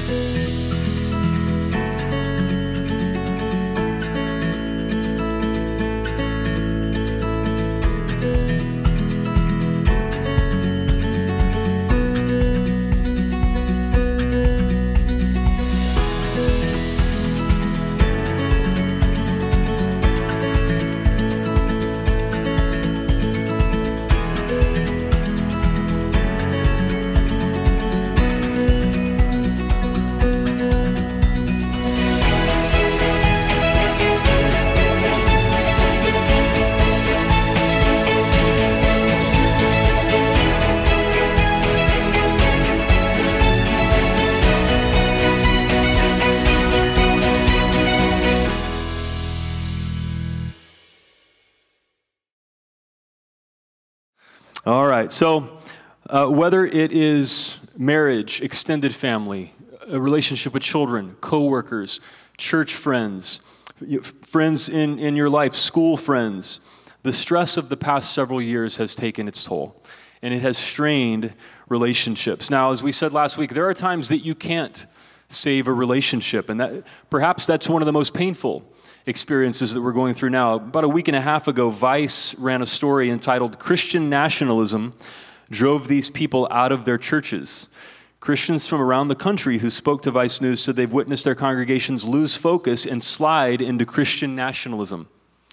All right, so whether it is marriage, extended family, a relationship with children, coworkers, church friends, friends in your life, school friends, the stress of the past several years has taken its toll, and it has strained relationships. Now, as we said last week, there are times that you can't save a relationship, and perhaps that's one of the most painful experiences that we're going through now. About a week and a half ago, Vice ran a story entitled "Christian Nationalism Drove These People Out of Their Churches." Christians from around the country who spoke to Vice News said they've witnessed their congregations lose focus and slide into Christian nationalism.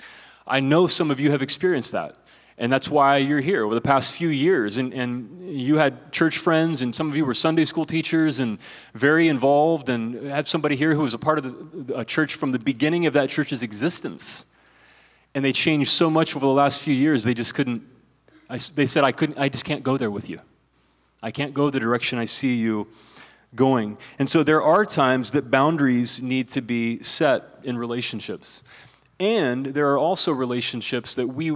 I know some of you have experienced that, and that's why you're here over the past few years. And you had church friends, and some of you were Sunday school teachers and very involved, and had somebody here who was a part of a church from the beginning of that church's existence. And they changed so much over the last few years, they just couldn't. They said, I just can't go there with you. I can't go the direction I see you going. And so there are times that boundaries need to be set in relationships. And there are also relationships that we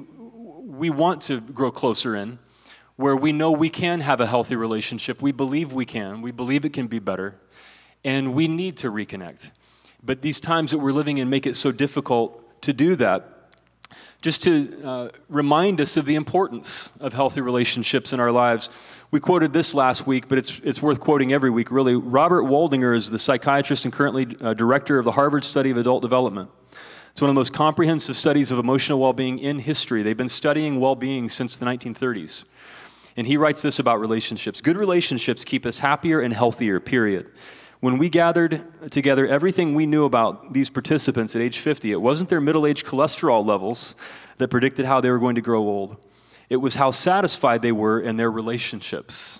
want to grow closer in, where we know we can have a healthy relationship. We believe we can. We believe it can be better. And we need to reconnect. But these times that we're living in make it so difficult to do that. Just to remind us of the importance of healthy relationships in our lives, we quoted this last week, but it's worth quoting every week, really. Robert Waldinger is the psychiatrist and currently director of the Harvard Study of Adult Development. It's one of the most comprehensive studies of emotional well-being in history. They've been studying well-being since the 1930s. And he writes this about relationships. Good relationships keep us happier and healthier, period. When we gathered together everything we knew about these participants at age 50, it wasn't their middle-age cholesterol levels that predicted how they were going to grow old. It was how satisfied they were in their relationships.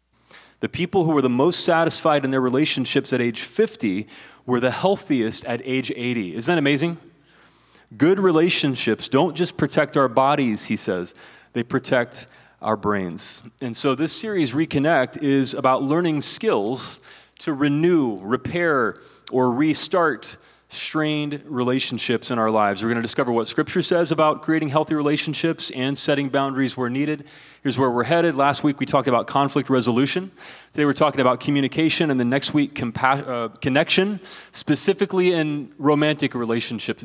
The people who were the most satisfied in their relationships at age 50 were the healthiest at age 80. Isn't that amazing? Good relationships don't just protect our bodies, he says. They protect our brains. And so this series, Reconnect, is about learning skills to renew, repair, or restart strained relationships in our lives. We're going to discover what Scripture says about creating healthy relationships and setting boundaries where needed. Here's where we're headed. Last week we talked about conflict resolution. Today we're talking about communication, and then next week connection, specifically in romantic relationships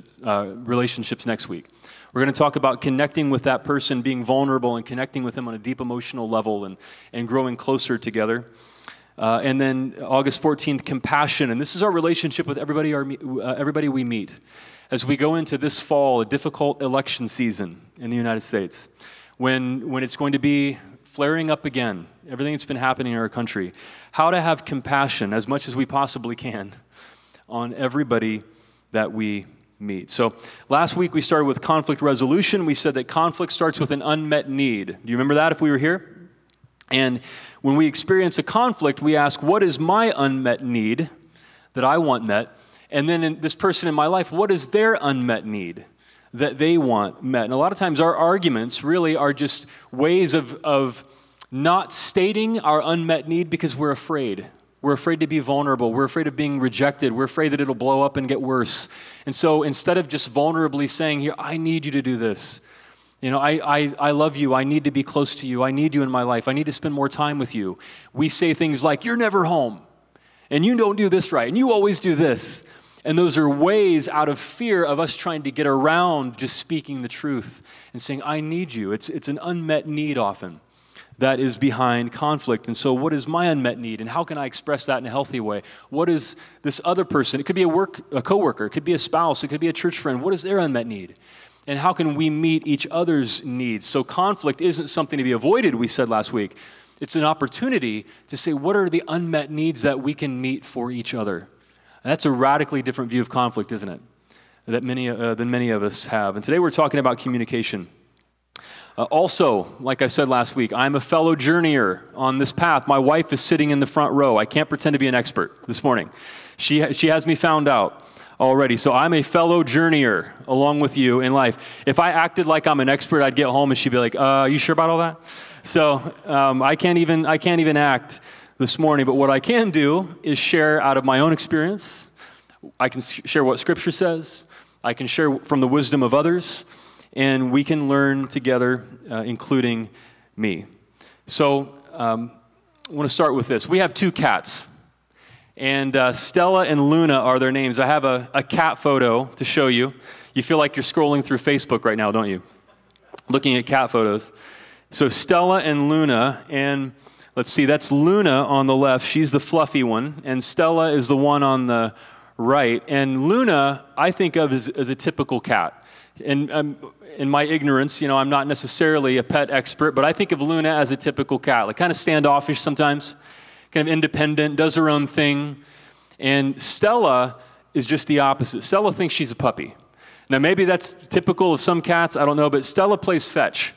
next week. We're going to talk about connecting with that person, being vulnerable, and connecting with them on a deep emotional level and growing closer together. And then August 14th, compassion. And this is our relationship with everybody we meet. As we go into this fall, a difficult election season in the United States, when it's going to be flaring up again, everything that's been happening in our country, how to have compassion as much as we possibly can on everybody that we meet. So last week we started with conflict resolution. We said that conflict starts with an unmet need. Do you remember that if we were here? And when we experience a conflict, we ask, what is my unmet need that I want met? And then this person in my life, what is their unmet need that they want met? And a lot of times our arguments really are just ways of not stating our unmet need because we're afraid. We're afraid to be vulnerable. We're afraid of being rejected. We're afraid that it'll blow up and get worse. And so instead of just vulnerably saying, here, I need you to do this. You know, I love you. I need to be close to you. I need you in my life. I need to spend more time with you. We say things like, you're never home, and you don't do this right, and you always do this. And those are ways out of fear of us trying to get around just speaking the truth and saying, I need you. It's an unmet need often that is behind conflict. And so what is my unmet need, and how can I express that in a healthy way? What is this other person? It could be a coworker, it could be a spouse, it could be a church friend. What is their unmet need? And how can we meet each other's needs? So conflict isn't something to be avoided, we said last week. It's an opportunity to say, what are the unmet needs that we can meet for each other? And that's a radically different view of conflict, isn't it? Than many of us have. And today we're talking about communication. Also, like I said last week, I'm a fellow journeyer on this path. My wife is sitting in the front row. I can't pretend to be an expert this morning. She has me found out already. So I'm a fellow journeyer along with you in life. If I acted like I'm an expert, I'd get home and she'd be like, you sure about all that? So I can't even act this morning. But what I can do is share out of my own experience. I can share what Scripture says. I can share from the wisdom of others. And we can learn together, including me. So I want to start with this. We have 2 cats. And Stella and Luna are their names. I have a cat photo to show you. You feel like you're scrolling through Facebook right now, don't you? Looking at cat photos. So Stella and Luna, and let's see, that's Luna on the left. She's the fluffy one. And Stella is the one on the right. And Luna, I think of as a typical cat. And in my ignorance, I'm not necessarily a pet expert, but I think of Luna as a typical cat, like kind of standoffish sometimes, kind of independent, does her own thing. And Stella is just the opposite. Stella thinks she's a puppy. Now, maybe that's typical of some cats, I don't know, but Stella plays fetch.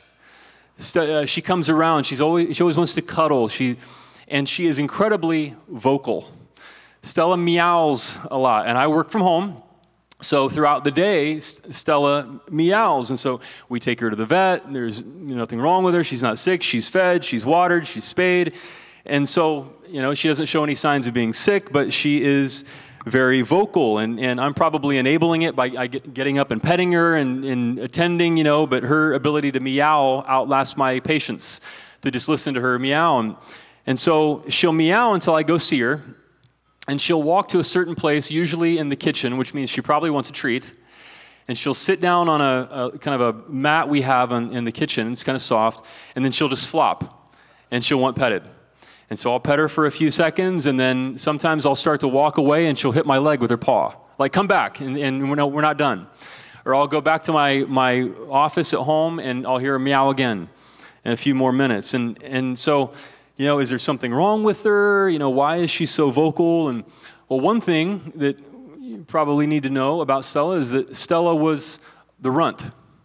She comes around, she always wants to cuddle, and she is incredibly vocal. Stella meows a lot, and I work from home. So throughout the day, Stella meows, and so we take her to the vet. There's nothing wrong with her. She's not sick. She's fed. She's watered. She's spayed. And so, she doesn't show any signs of being sick, but she is very vocal, and I'm probably enabling it by getting up and petting her and attending, but her ability to meow outlasts my patience to just listen to her meow. And so she'll meow until I go see her. And she'll walk to a certain place, usually in the kitchen, which means she probably wants a treat. And she'll sit down on a kind of a mat we have in the kitchen. It's kind of soft. And then she'll just flop. And she'll want petted. And so I'll pet her for a few seconds. And then sometimes I'll start to walk away and she'll hit my leg with her paw. Like, come back. And we're not done. Or I'll go back to my office at home and I'll hear her meow again in a few more minutes. And so... is there something wrong with her? Why is she so vocal? And well, one thing that you probably need to know about Stella is that Stella was the runt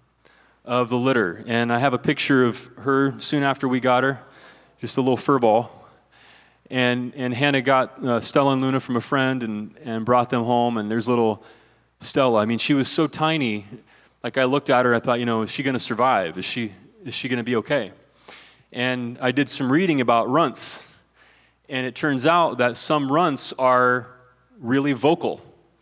of the litter. And I have a picture of her soon after we got her, just a little fur ball. And Hannah got Stella and Luna from a friend and brought them home. And there's little Stella. I mean, she was so tiny. Like I looked at her, I thought, is she going to survive? Is she going to be okay? And I did some reading about runts, and it turns out that some runts are really vocal.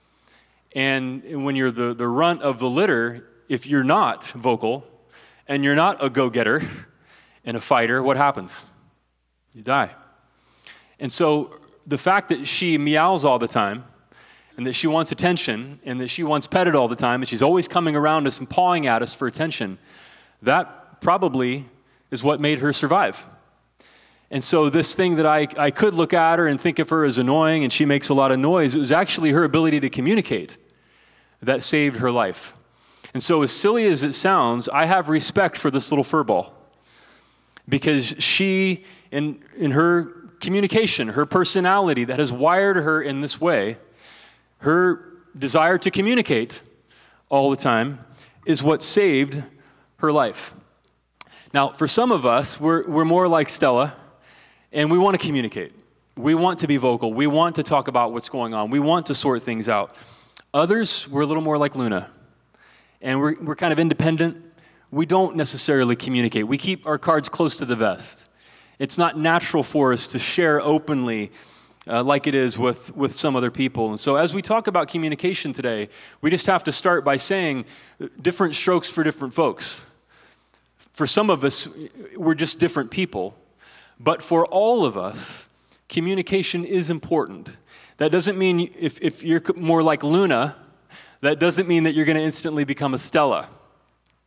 And when you're the runt of the litter, if you're not vocal, and you're not a go-getter and a fighter, what happens? You die. And so the fact that she meows all the time, and that she wants attention, and that she wants petted all the time, and she's always coming around us and pawing at us for attention, that probably is what made her survive. And so this thing that I could look at her and think of her as annoying and she makes a lot of noise, it was actually her ability to communicate that saved her life. And so as silly as it sounds, I have respect for this little furball because she, in her communication, her personality that has wired her in this way, her desire to communicate all the time is what saved her life. Now, for some of us, we're more like Stella, and we want to communicate. We want to be vocal. We want to talk about what's going on. We want to sort things out. Others, we're a little more like Luna, and we're kind of independent. We don't necessarily communicate. We keep our cards close to the vest. It's not natural for us to share openly like it is with some other people. And so as we talk about communication today, we just have to start by saying different strokes for different folks. For some of us, we're just different people. But for all of us, communication is important. That doesn't mean if you're more like Luna, that doesn't mean that you're going to instantly become a Stella.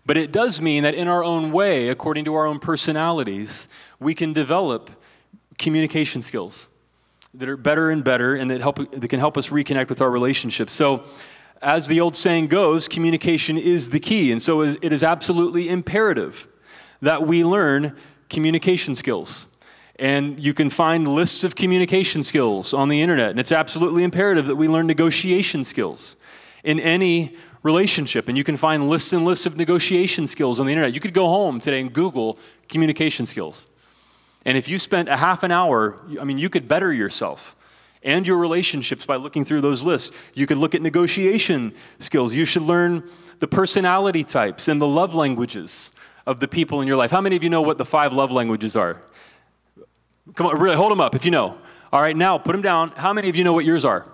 But it does mean that in our own way, according to our own personalities, we can develop communication skills that are better and better and that can help us reconnect with our relationships. So as the old saying goes, communication is the key. And so it is absolutely imperative that we learn communication skills. And you can find lists of communication skills on the internet. And it's absolutely imperative that we learn negotiation skills in any relationship. And you can find lists and lists of negotiation skills on the internet. You could go home today and Google communication skills. And if you spent a half an hour, you could better yourself and your relationships by looking through those lists. You could look at negotiation skills. You should learn the personality types and the love languages of the people in your life. How many of you know what the 5 love languages are? Come on, really, hold them up if you know. All right, now put them down. How many of you know what yours are?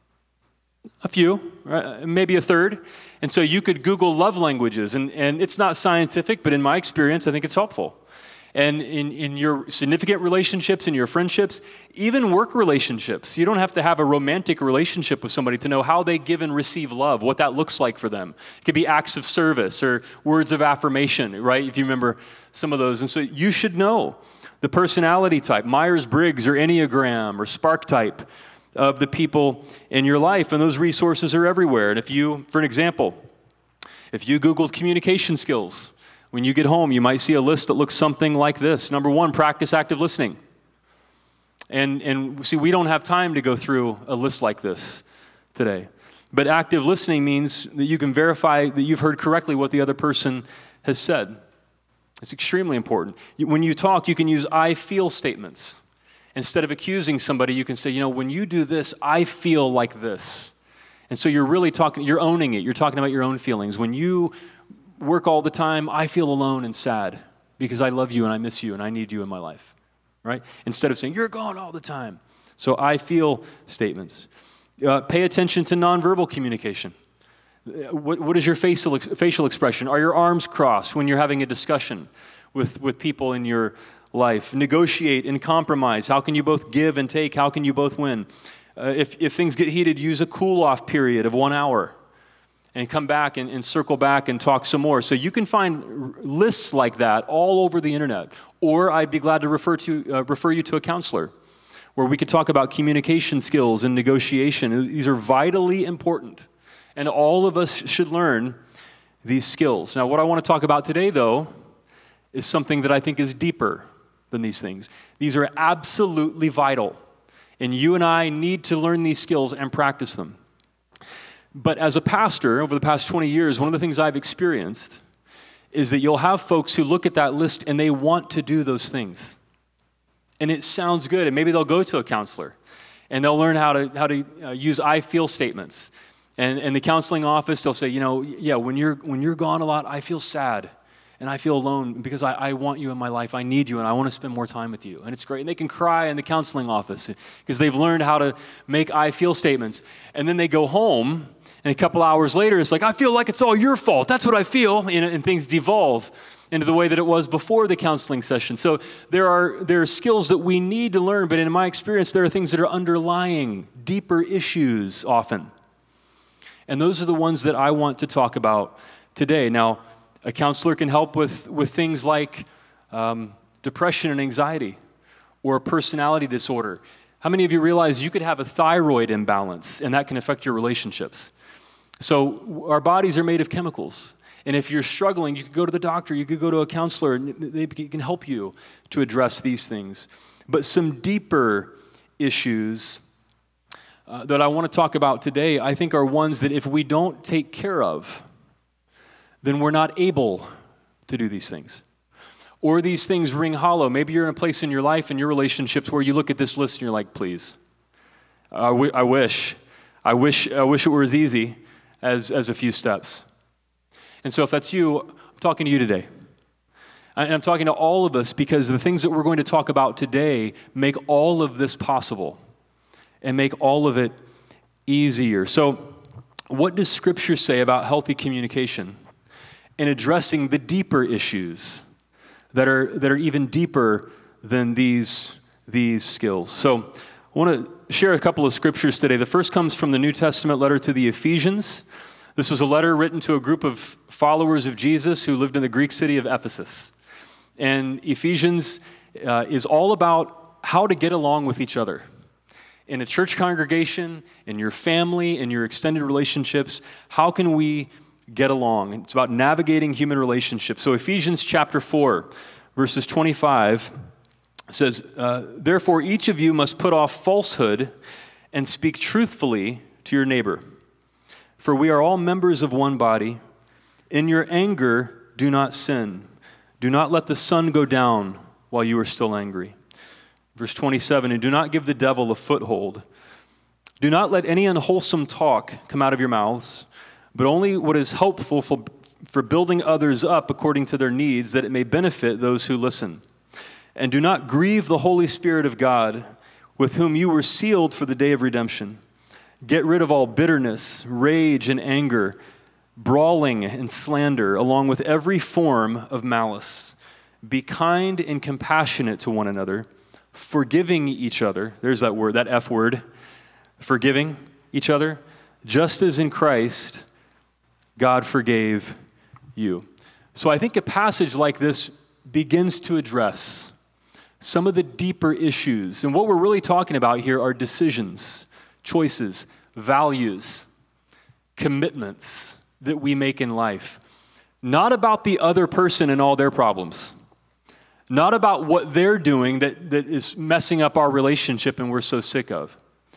A few, right? Maybe a third. And so you could Google love languages, and it's not scientific, but in my experience, I think it's helpful. And in your significant relationships, in your friendships, even work relationships, you don't have to have a romantic relationship with somebody to know how they give and receive love, what that looks like for them. It could be acts of service or words of affirmation, right? If you remember some of those. And so you should know the personality type, Myers-Briggs or Enneagram or Spark type of the people in your life. And those resources are everywhere. And for an example, if you Googled communication skills, when you get home, you might see a list that looks something like this. Number 1, practice active listening. And see, we don't have time to go through a list like this today. But active listening means that you can verify that you've heard correctly what the other person has said. It's extremely important. When you talk, you can use I feel statements. Instead of accusing somebody, you can say, when you do this, I feel like this. And so you're really you're owning it. You're talking about your own feelings. When you work all the time, I feel alone and sad because I love you and I miss you and I need you in my life, right? Instead of saying, you're gone all the time. So I feel statements. Pay attention to nonverbal communication. What is your facial expression? Are your arms crossed when you're having a discussion with people in your life? Negotiate and compromise. How can you both give and take? How can you both win? If things get heated, use a cool-off period of 1 hour. And come back and circle back and talk some more. So you can find lists like that all over the internet. Or I'd be glad to refer you to a counselor where we could talk about communication skills and negotiation. These are vitally important. And all of us should learn these skills. Now, what I want to talk about today, though, is something that I think is deeper than these things. These are absolutely vital. And you and I need to learn these skills and practice them. But as a pastor, over the past 20 years, one of the things I've experienced is that you'll have folks who look at that list and they want to do those things. And it sounds good, and maybe they'll go to a counselor, and they'll learn how to use I feel statements. And in the counseling office, they'll say, when you're gone a lot, I feel sad, and I feel alone because I want you in my life. I need you, and I want to spend more time with you. And it's great. And they can cry in the counseling office because they've learned how to make I feel statements. And then they go home, and a couple hours later, it's like, I feel like it's all your fault. That's what I feel. And things devolve into the way that it was before the counseling session. So there are skills that we need to learn, but in my experience, there are things that are underlying, deeper issues often. And those are the ones that I want to talk about today. Now, a counselor can help with things like depression and anxiety or a personality disorder. How many of you realize you could have a thyroid imbalance and that can affect your relationships? So our bodies are made of chemicals. And if you're struggling, you could go to the doctor, you could go to a counselor, and they can help you to address these things. But some deeper issues that I want to talk about today, I think are ones that if we don't take care of, then we're not able to do these things. Or these things ring hollow. Maybe you're in a place in your life and your relationships where you look at this list and you're like, please, I wish it were as easy as a few steps. And so if that's you, I'm talking to you today. And I'm talking to all of us because the things that we're going to talk about today make all of this possible and make all of it easier. So what does Scripture say about healthy communication and addressing the deeper issues that are even deeper than these skills? So I want to share a couple of scriptures today. The first comes from the New Testament letter to the Ephesians. This was a letter written to a group of followers of Jesus who lived in the Greek city of Ephesus. And Ephesians is all about how to get along with each other. In a church congregation, in your family, in your extended relationships, how can we get along? It's about navigating human relationships. So Ephesians chapter 4, verses 25 says, "Therefore each of you must put off falsehood and speak truthfully to your neighbor. For we are all members of one body. In your anger, do not sin. Do not let the sun go down while you are still angry." Verse 27, "And do not give the devil a foothold. Do not let any unwholesome talk come out of your mouths, but only what is helpful for building others up according to their needs, that it may benefit those who listen. And do not grieve the Holy Spirit of God, with whom you were sealed for the day of redemption. Get rid of all bitterness, rage, and anger, brawling and slander, along with every form of malice. Be kind and compassionate to one another, forgiving each other." There's that word, that F word, forgiving each other, "just as in Christ God forgave you." So I think a passage like this begins to address some of the deeper issues. And what we're really talking about here are decisions, choices, values, commitments that we make in life. Not about the other person and all their problems. Not about what they're doing that is messing up our relationship and we're so sick of.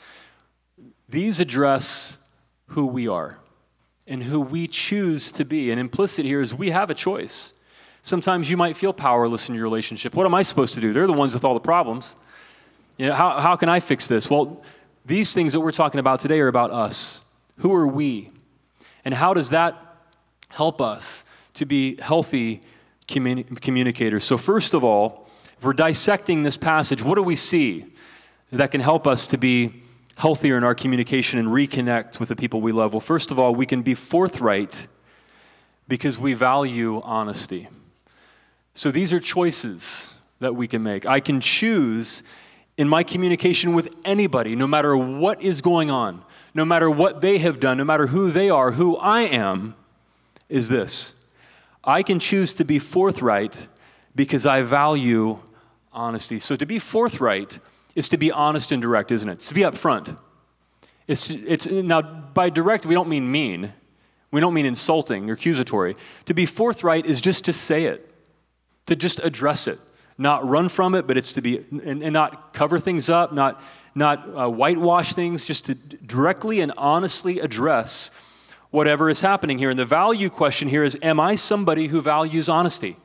These address who we are and who we choose to be. And implicit here is we have a choice. Sometimes you might feel powerless in your relationship. What am I supposed to do? They're the ones with all the problems. You know, how can I fix this? Well, these things that we're talking about today are about us. Who are we? And how does that help us to be healthy communicators? So first of all, if we're dissecting this passage, what do we see that can help us to be healthier in our communication and reconnect with the people we love? Well, first of all, we can be forthright because we value honesty. So these are choices that we can make. I can choose in my communication with anybody, no matter what is going on, no matter what they have done, no matter who they are, who I am, is this. I can choose to be forthright because I value honesty. So to be forthright is to be honest and direct, isn't it? It's to be upfront. It's now, by direct, we don't mean mean. We don't mean insulting or accusatory. To be forthright is just to say it, to just address it, not run from it, but it's to be, and not cover things up, not whitewash things, just to directly and honestly address whatever is happening here. And the value question here is, am I somebody who values honesty?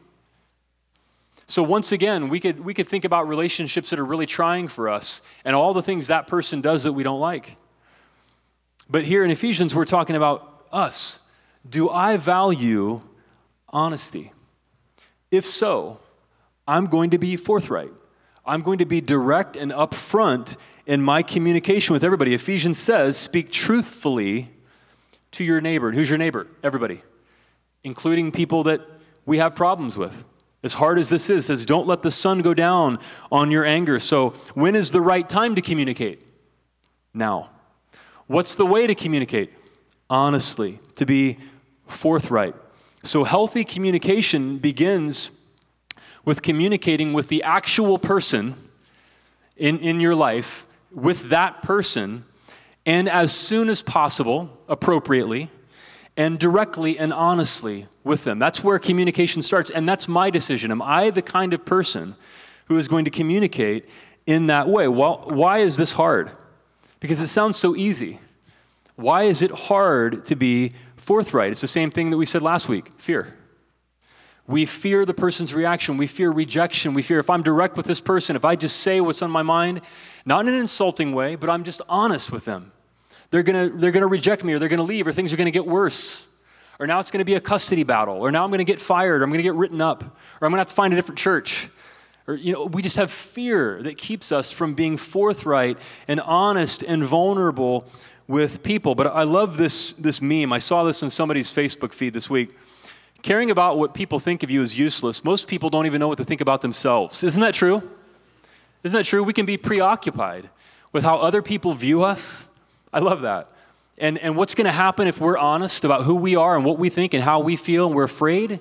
So once again, we could think about relationships that are really trying for us and all the things that person does that we don't like. But here in Ephesians, we're talking about us. Do I value honesty? If so, I'm going to be forthright. I'm going to be direct and upfront in my communication with everybody. Ephesians says, speak truthfully to your neighbor. And who's your neighbor? Everybody, including people that we have problems with. As hard as this is, it says, don't let the sun go down on your anger. So when is the right time to communicate? Now. What's the way to communicate? Honestly, to be forthright. So healthy communication begins with communicating with the actual person in your life, with that person, and as soon as possible, appropriately, and directly and honestly with them. That's where communication starts, and that's my decision. Am I the kind of person who is going to communicate in that way? Well, why is this hard? Because it sounds so easy. Why is it hard to be forthright? It's the same thing that we said last week, fear. We fear the person's reaction. We fear rejection. We fear if I'm direct with this person, if I just say what's on my mind, not in an insulting way, but I'm just honest with them, they're gonna reject me, or they're gonna leave, or things are gonna get worse, or now it's gonna be a custody battle, or now I'm gonna get fired, or I'm gonna get written up, or I'm gonna have to find a different church. Or, we just have fear that keeps us from being forthright and honest and vulnerable with people. But I love this meme. I saw this in somebody's Facebook feed this week. Caring about what people think of you is useless. Most people don't even know what to think about themselves. Isn't that true? Isn't that true? We can be preoccupied with how other people view us. I love that. And what's going to happen if we're honest about who we are and what we think and how we feel and we're afraid?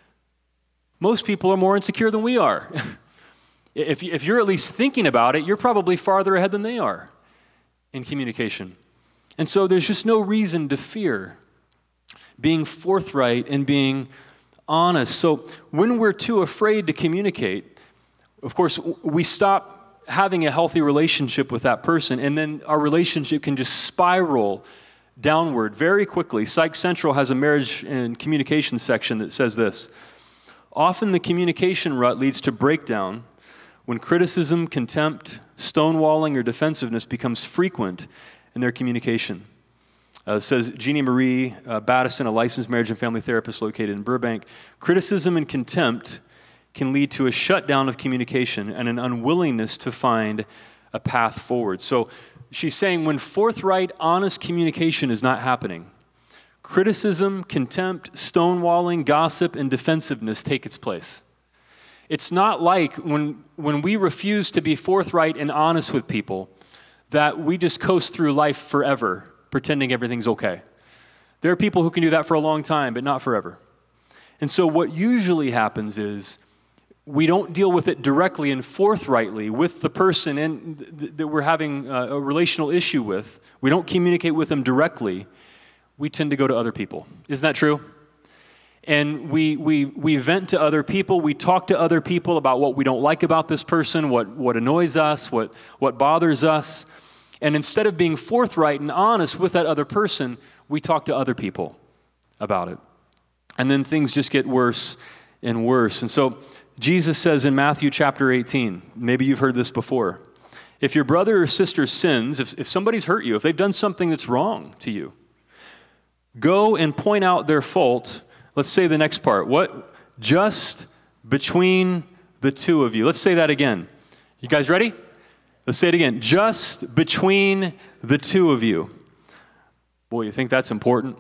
Most people are more insecure than we are. If you're at least thinking about it, you're probably farther ahead than they are in communication. And so there's just no reason to fear being forthright and being honest. So when we're too afraid to communicate, of course, we stop having a healthy relationship with that person, and then our relationship can just spiral downward very quickly. Psych Central has a marriage and communication section that says this: often the communication rut leads to breakdown when criticism, contempt, stonewalling, or defensiveness becomes frequent in their communication. Says Jeannie Marie Battison, a licensed marriage and family therapist located in Burbank. Criticism and contempt can lead to a shutdown of communication and an unwillingness to find a path forward. So she's saying when forthright, honest communication is not happening, criticism, contempt, stonewalling, gossip, and defensiveness take its place. It's not like when we refuse to be forthright and honest with people that we just coast through life forever, pretending everything's okay. There are people who can do that for a long time, but not forever. And so what usually happens is we don't deal with it directly and forthrightly with the person that we're having a relational issue with. We don't communicate with them directly. We tend to go to other people. Isn't that true? And we vent to other people. We talk to other people about what we don't like about this person, what annoys us, what bothers us. And instead of being forthright and honest with that other person, we talk to other people about it. And then things just get worse and worse. And so Jesus says in Matthew chapter 18, maybe you've heard this before, if your brother or sister sins, if somebody's hurt you, if they've done something that's wrong to you, go and point out their fault. Let's say the next part. What? Just between the two of you. Let's say that again. You guys ready? Let's say it again. Just between the two of you. Boy, you think that's important?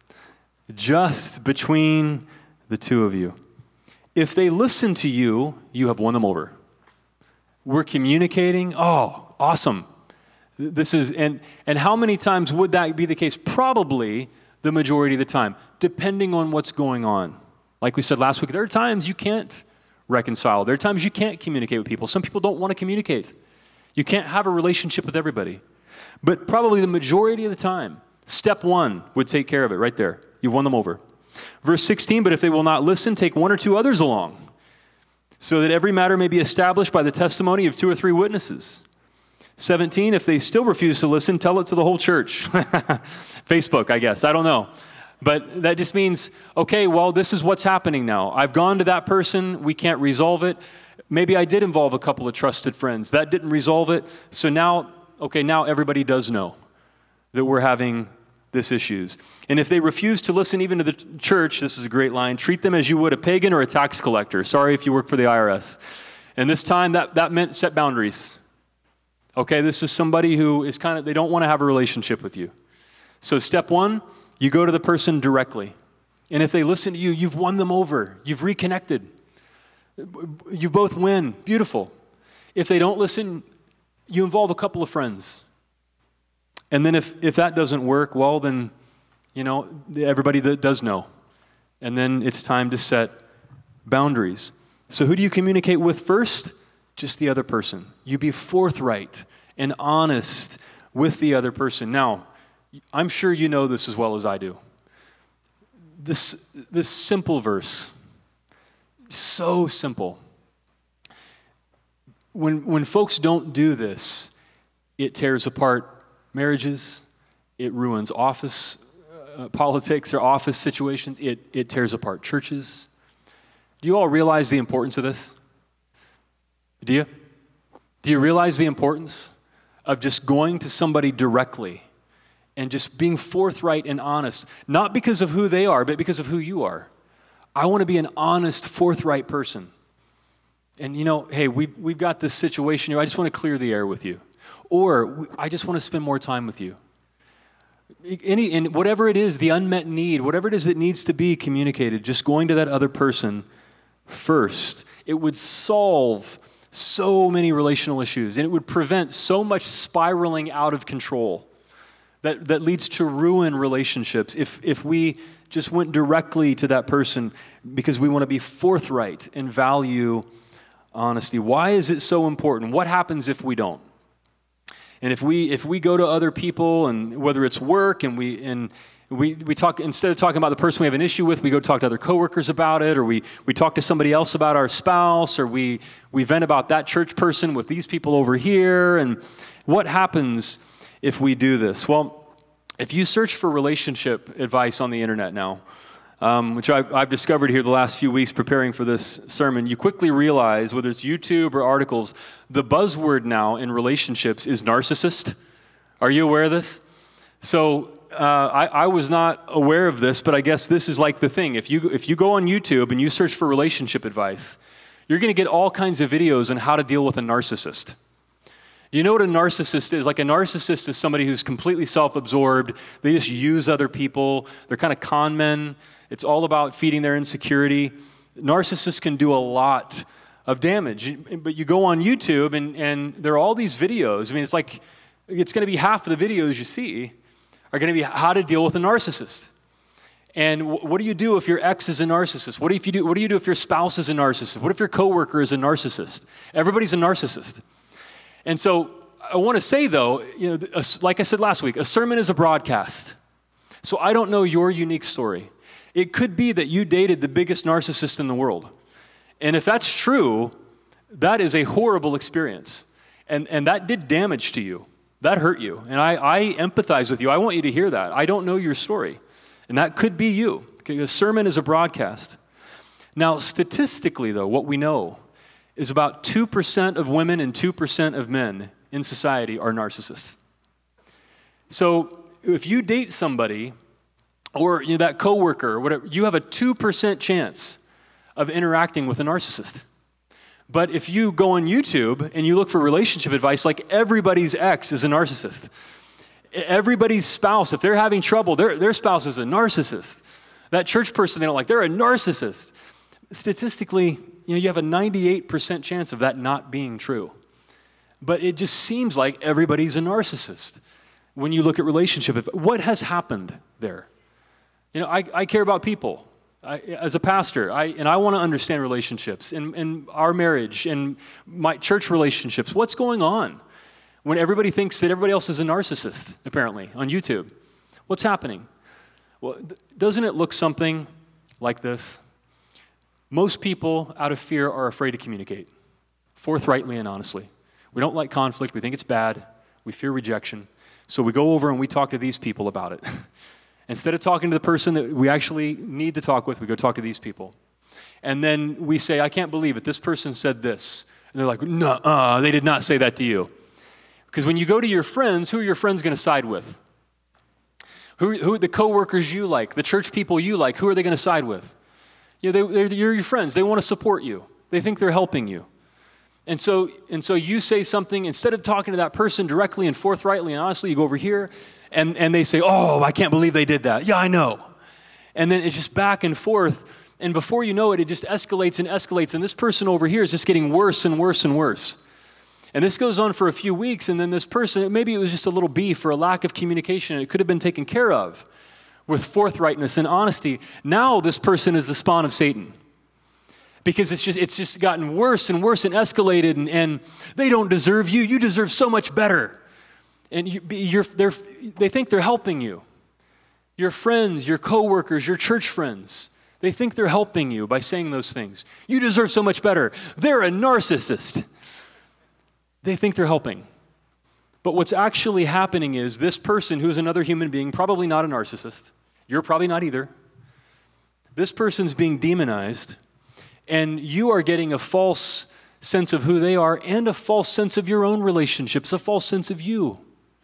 Just between the two of you. If they listen to you, you have won them over. We're communicating. Oh, awesome. This is, and how many times would that be the case? Probably the majority of the time, depending on what's going on. Like we said last week, there are times you can't reconcile. There are times you can't communicate with people. Some people don't want to communicate. You can't have a relationship with everybody. But probably the majority of the time, step one would take care of it right there. You've won them over. Verse 16, but if they will not listen, take one or two others along, so that every matter may be established by the testimony of 2 or 3 witnesses. 17, if they still refuse to listen, tell it to the whole church. Facebook, I guess. I don't know. But that just means, okay, well, this is what's happening now. I've gone to that person. We can't resolve it. Maybe I did involve a couple of trusted friends. That didn't resolve it. So now everybody does know that we're having this issues. And if they refuse to listen even to the church, this is a great line, treat them as you would a pagan or a tax collector. Sorry if you work for the IRS. And this time that meant set boundaries. Okay, this is somebody who is they don't want to have a relationship with you. So step one, you go to the person directly. And if they listen to you, you've won them over. You've reconnected. You both win. Beautiful. If they don't listen, you involve a couple of friends. And then if that doesn't work, well, then, everybody that does know. And then it's time to set boundaries. So who do you communicate with first? Just the other person. You be forthright and honest with the other person. Now, I'm sure you know this as well as I do. This simple verse, so simple. When folks don't do this, it tears apart marriages, it ruins office politics or office situations, it tears apart churches. Do you all realize the importance of this? Do you? Do you realize the importance of just going to somebody directly and just being forthright and honest, not because of who they are, but because of who you are? I want to be an honest, forthright person. And hey, we've got this situation here. I just want to clear the air with you. Or I just want to spend more time with you. And whatever it is, the unmet need, whatever it is that needs to be communicated, just going to that other person first, it would solve so many relational issues, and it would prevent so much spiraling out of control that leads to ruin relationships if we just went directly to that person because we want to be forthright and value honesty. Why is it so important? What happens if we don't? And if we go to other people, and whether it's work, and we talk, instead of talking about the person we have an issue with, we go talk to other coworkers about it, or we talk to somebody else about our spouse, or we vent about that church person with these people over here. And what happens if we do this? Well, if you search for relationship advice on the internet now, which I've discovered here the last few weeks preparing for this sermon, you quickly realize, whether it's YouTube or articles, the buzzword now in relationships is narcissist. Are you aware of this? So I was not aware of this, but I guess this is like the thing. If you go on YouTube and you search for relationship advice, you're going to get all kinds of videos on how to deal with a narcissist. Do you know what a narcissist is? Like, a narcissist is somebody who's completely self-absorbed. They just use other people. They're kind of con men. It's all about feeding their insecurity. Narcissists can do a lot of damage. But you go on YouTube and there are all these videos. I mean, it's going to be half of the videos you see are going to be how to deal with a narcissist. And what do you do if your ex is a narcissist? What do you do if your spouse is a narcissist? What if your coworker is a narcissist? Everybody's a narcissist. And so I want to say, though, like I said last week, a sermon is a broadcast. So I don't know your unique story. It could be that you dated the biggest narcissist in the world. And if that's true, that is a horrible experience. And that did damage to you. That hurt you. And I empathize with you. I want you to hear that. I don't know your story. And that could be you. Okay, a sermon is a broadcast. Now, statistically, though, what we know is about 2% of women and 2% of men in society are narcissists. So if you date somebody, or that coworker, or whatever, you have a 2% chance of interacting with a narcissist. But if you go on YouTube and you look for relationship advice, like, everybody's ex is a narcissist. Everybody's spouse, if they're having trouble, their spouse is a narcissist. That church person they don't like, they're a narcissist. Statistically, you have a 98% chance of that not being true. But it just seems like everybody's a narcissist when you look at relationship. What has happened there? I care about people. As a pastor, I want to understand relationships and our marriage and my church relationships. What's going on when everybody thinks that everybody else is a narcissist, apparently, on YouTube? What's happening? Well, doesn't it look something like this? Most people, out of fear, are afraid to communicate, forthrightly and honestly. We don't like conflict. We think it's bad. We fear rejection. So we go over and we talk to these people about it. Instead of talking to the person that we actually need to talk with, we go talk to these people. And then we say, I can't believe it. This person said this. And they're like, no, they did not say that to you. Because when you go to your friends, who are your friends going to side with? Who are the coworkers you like, the church people you like, who are they going to side with? You're your friends. They want to support you. They think they're helping you. And so you say something, instead of talking to that person directly and forthrightly and honestly, you go over here, and they say, oh, I can't believe they did that. Yeah, I know. And then it's just back and forth, and before you know it, it just escalates and escalates, and this person over here is just getting worse and worse and worse. And this goes on for a few weeks, and then this person, maybe it was just a little beef or a lack of communication, and it could have been taken care of with forthrightness and honesty. Now this person is the spawn of Satan. Because it's just gotten worse and worse and escalated, and they don't deserve you. You deserve so much better. And they think they're helping you. Your friends, your coworkers, your church friends, they think they're helping you by saying those things. You deserve so much better. They're a narcissist. They think they're helping. But what's actually happening is this person, who's another human being, probably not a narcissist. You're probably not either. This person's being demonized, and you are getting a false sense of who they are and a false sense of your own relationships, a false sense of you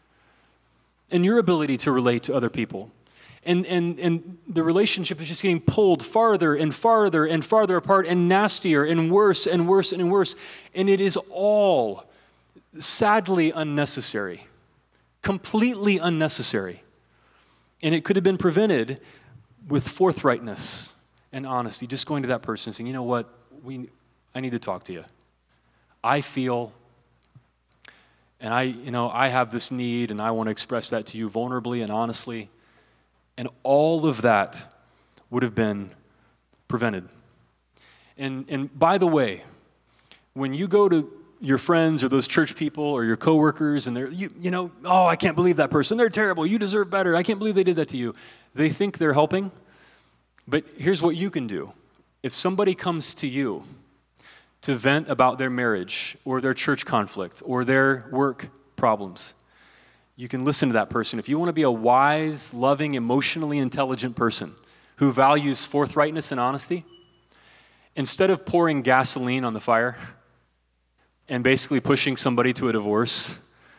and your ability to relate to other people. And the relationship is just getting pulled farther and farther and farther apart and nastier and worse and worse and worse. And it is all sadly unnecessary, completely unnecessary. And it could have been prevented with forthrightness and honesty, just going to that person and saying, you know what, I need to talk to you. I feel And I have this need, and I want to express that to you vulnerably and honestly. And all of that would have been prevented. And by the way, when you go to your friends or those church people or your coworkers and they're, oh, I can't believe that person. They're terrible. You deserve better. I can't believe they did that to you. They think they're helping. But here's what you can do. If somebody comes to you to vent about their marriage or their church conflict or their work problems, you can listen to that person. If you want to be a wise, loving, emotionally intelligent person who values forthrightness and honesty, instead of pouring gasoline on the fire and basically pushing somebody to a divorce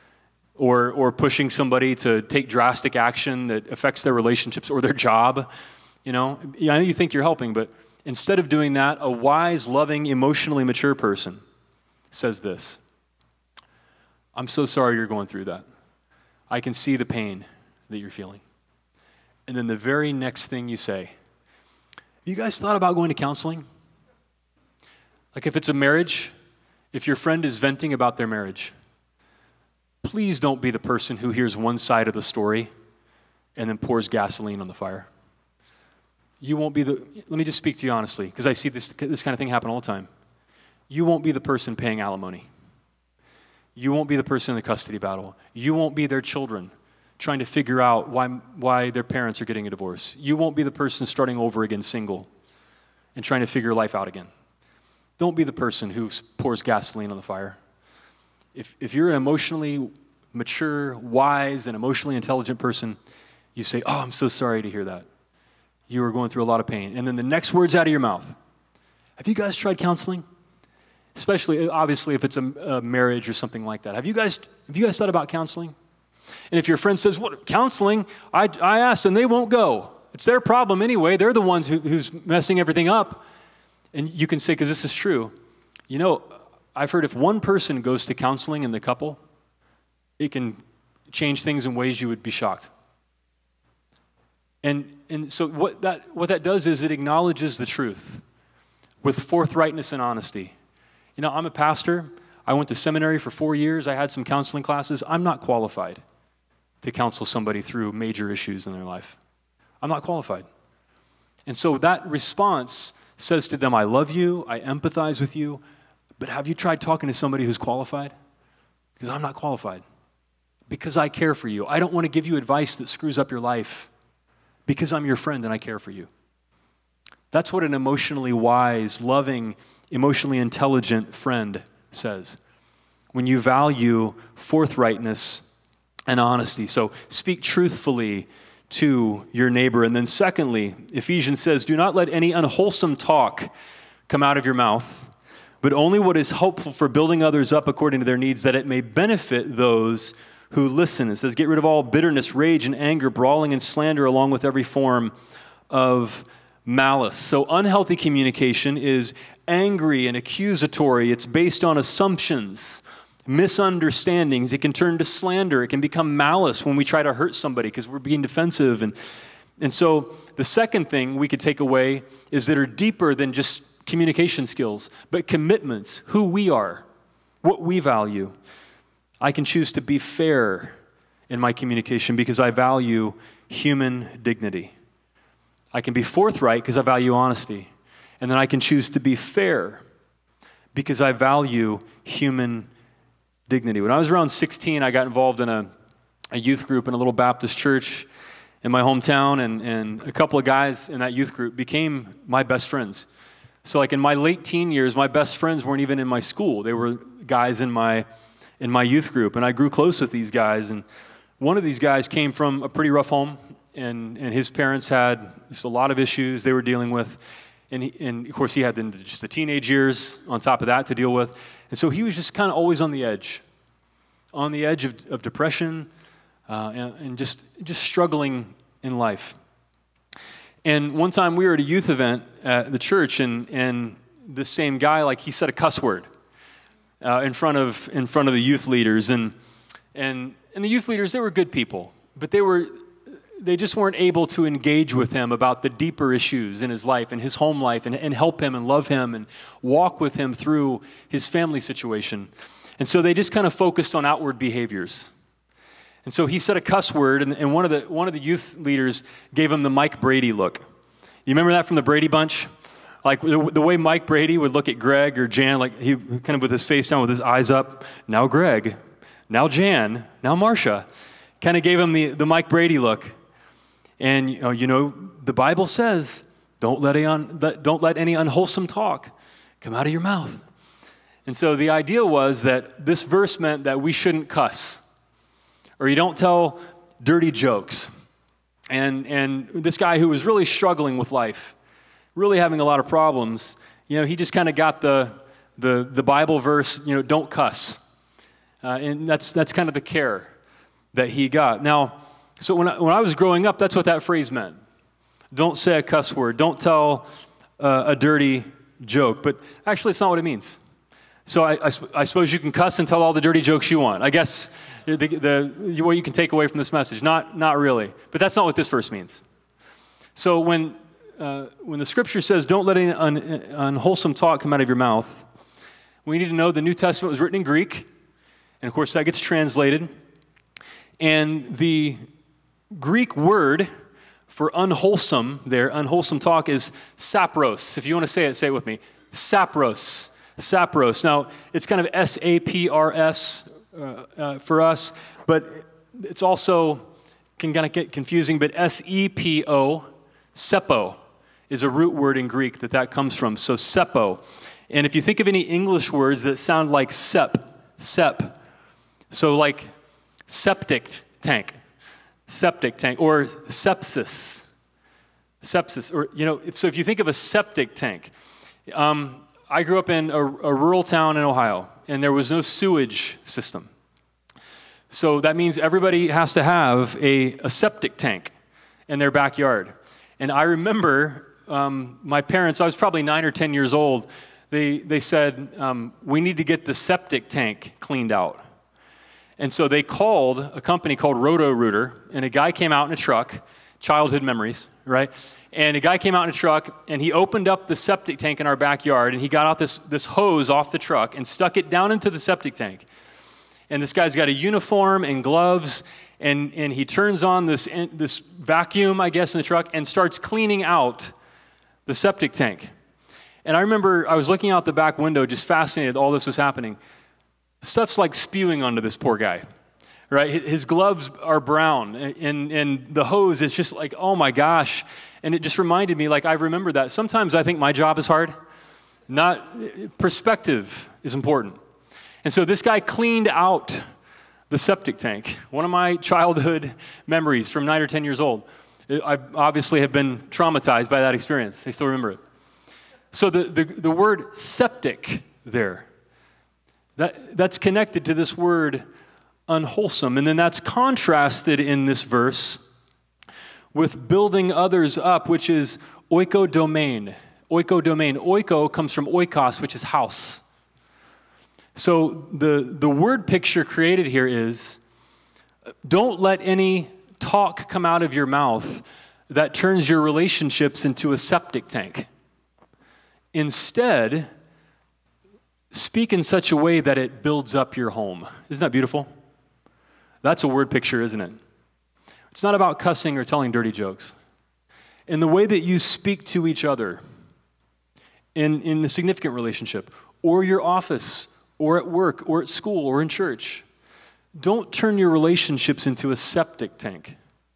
or pushing somebody to take drastic action that affects their relationships or their job, I know you think you're helping, but instead of doing that, a wise, loving, emotionally mature person says this: I'm so sorry you're going through that. I can see the pain that you're feeling. And then the very next thing you say, you guys thought about going to counseling? Like if it's a marriage, if your friend is venting about their marriage, please don't be the person who hears one side of the story and then pours gasoline on the fire. You won't be let me just speak to you honestly, because I see this kind of thing happen all the time. You won't be the person paying alimony. You won't be the person in the custody battle. You won't be their children trying to figure out why their parents are getting a divorce. You won't be the person starting over again single and trying to figure life out again. Don't be the person who pours gasoline on the fire. If you're an emotionally mature, wise, and emotionally intelligent person, you say, oh, I'm so sorry to hear that. You are going through a lot of pain. And then the next words out of your mouth, have you guys tried counseling? Especially, obviously, if it's a marriage or something like that. Have you guys thought about counseling? And if your friend says, what, counseling? I asked and they won't go. It's their problem anyway. They're the ones who's messing everything up. And you can say, because this is true, I've heard if one person goes to counseling in the couple, it can change things in ways you would be shocked. And so what that does is it acknowledges the truth with forthrightness and honesty. I'm a pastor. I went to seminary for 4 years. I had some counseling classes. I'm not qualified to counsel somebody through major issues in their life. I'm not qualified. And so that response says to them, I love you, I empathize with you, but have you tried talking to somebody who's qualified? Because I'm not qualified. Because I care for you. I don't want to give you advice that screws up your life. Because I'm your friend and I care for you. That's what an emotionally wise, loving, emotionally intelligent friend says. When you value forthrightness and honesty. So speak truthfully to your neighbor. And then secondly, Ephesians says, do not let any unwholesome talk come out of your mouth, but only what is helpful for building others up according to their needs, that it may benefit those who listen. It says, get rid of all bitterness, rage, and anger, brawling and slander, along with every form of malice. So unhealthy communication is angry and accusatory. It's based on assumptions, misunderstandings. It can turn to slander. It can become malice when we try to hurt somebody because we're being defensive. And so the second thing we could take away is that are deeper than just communication skills, but commitments, who we are, what we value. I can choose to be fair in my communication because I value human dignity. I can be forthright because I value honesty. And then I can choose to be fair because I value human dignity. When I was around 16, I got involved in a youth group in a little Baptist church in my hometown, and a couple of guys in that youth group became my best friends. So like in my late teen years, my best friends weren't even in my school. They were guys in my youth group, and I grew close with these guys. And one of these guys came from a pretty rough home, and his parents had just a lot of issues they were dealing with. And of course, he had just the teenage years on top of that to deal with. And so he was just kind of always on the edge of depression and just struggling in life. And one time we were at a youth event at the church, and this same guy, like, he said a cuss word in front of the youth leaders, and the youth leaders, they were good people, but they just weren't able to engage with him about the deeper issues in his life and his home life and help him and love him and walk with him through his family situation. And so they just kind of focused on outward behaviors. And so he said a cuss word, and one of the youth leaders gave him the Mike Brady look. You remember that from the Brady Bunch? Like the way Mike Brady would look at Greg or Jan, like he kind of with his face down, with his eyes up. Now Greg, now Jan, now Marcia. Kind of gave him the Mike Brady look. And the Bible says, don't let any unwholesome talk come out of your mouth. And so the idea was that this verse meant that we shouldn't cuss, or you don't tell dirty jokes. And this guy who was really struggling with life, really having a lot of problems, he just kind of got the Bible verse, don't cuss. And that's kind of the care that he got. Now, so when I was growing up, that's what that phrase meant. Don't say a cuss word. Don't tell a dirty joke. But actually, it's not what it means. So I suppose you can cuss and tell all the dirty jokes you want. I guess what you can take away from this message. Not really. But that's not what this verse means. So when the scripture says, don't let any unwholesome talk come out of your mouth, we need to know the New Testament was written in Greek. And of course, that gets translated. And the Greek word for unwholesome talk is sapros. If you want to say it with me. Sapros. Sapros. Now, it's kind of S-A-P-R-S for us, but it's also can kind of get confusing, but S-E-P-O, sepo, is a root word in Greek that comes from. So sepo. And if you think of any English words that sound like sep, so like septic tank, or sepsis, or, so if you think of a septic tank, I grew up in a rural town in Ohio, and there was no sewage system. So that means everybody has to have a septic tank in their backyard. And I remember my parents, I was probably 9 or 10 years old, they said, we need to get the septic tank cleaned out. And so they called a company called Roto-Rooter, and a guy came out in a truck, childhood memories, right? And a guy came out in a truck, and he opened up the septic tank in our backyard, and he got out this hose off the truck and stuck it down into the septic tank. And this guy's got a uniform and gloves, and he turns on this vacuum, I guess, in the truck and starts cleaning out the septic tank. And I remember I was looking out the back window, just fascinated all this was happening. Stuff's like spewing onto this poor guy, right? His gloves are brown, and the hose is just like, oh my gosh. And it just reminded me, like, I remember that. Sometimes I think my job is hard. Perspective is important. And so this guy cleaned out the septic tank, one of my childhood memories from 9 or 10 years old. I obviously have been traumatized by that experience. I still remember it. So the word septic there, that's connected to this word unwholesome. And then that's contrasted in this verse with building others up, which is oikodomain. Oikodomain. Oiko comes from oikos, which is house. So the word picture created here is, don't let any talk come out of your mouth that turns your relationships into a septic tank. Instead, speak in such a way that it builds up your home. Isn't that beautiful? That's a word picture, isn't it? It's not about cussing or telling dirty jokes. In the way that you speak to each other in a significant relationship, or your office, or at work, or at school, or in church, don't turn your relationships into a septic tank.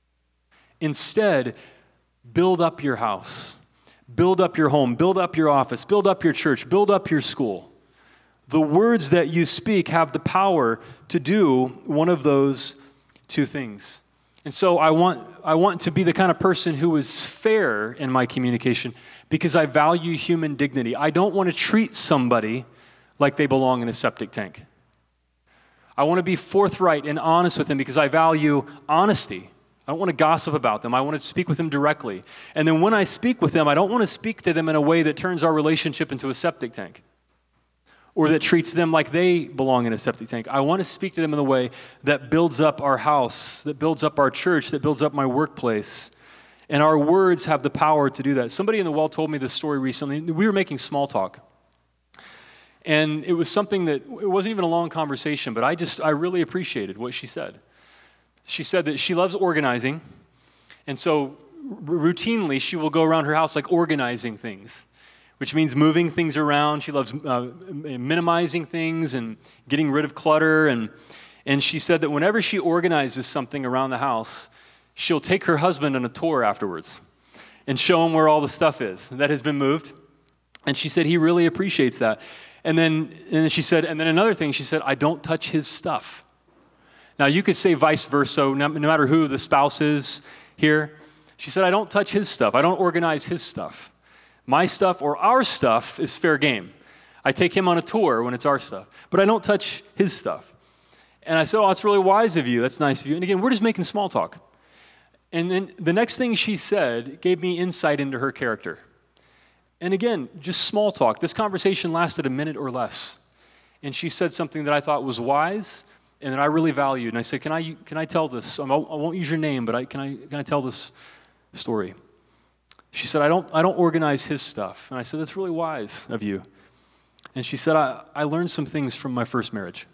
Instead, build up your house, build up your home, build up your office, build up your church, build up your school. The words that you speak have the power to do one of those two things. And so I want to be the kind of person who is fair in my communication because I value human dignity. I don't want to treat somebody like they belong in a septic tank. I want to be forthright and honest with them because I value honesty. I don't want to gossip about them. I want to speak with them directly. And then when I speak with them, I don't want to speak to them in a way that turns our relationship into a septic tank or that treats them like they belong in a septic tank. I want to speak to them in a way that builds up our house, that builds up our church, that builds up my workplace. And our words have the power to do that. Somebody in the well told me this story recently. We were making small talk. And it was something that, it wasn't even a long conversation, but I really appreciated what she said. She said that she loves organizing, and so routinely she will go around her house like organizing things, which means moving things around. She loves minimizing things and getting rid of clutter. And she said that whenever she organizes something around the house, she'll take her husband on a tour afterwards and show him where all the stuff is that has been moved. And she said he really appreciates that. And then she said, and then another thing, she said, I don't touch his stuff. Now you could say vice versa, no matter who the spouse is here. She said, I don't touch his stuff. I don't organize his stuff. My stuff or our stuff is fair game. I take him on a tour when it's our stuff, but I don't touch his stuff. And I said, oh, that's really wise of you. That's nice of you. And again, we're just making small talk. And then the next thing she said gave me insight into her character. And again, just small talk. This conversation lasted a minute or less. And she said something that I thought was wise and that I really valued. And I said, can I tell this? I won't use your name, but can I tell this story? She said, I don't organize his stuff. And I said, that's really wise of you. And she said, I learned some things from my first marriage.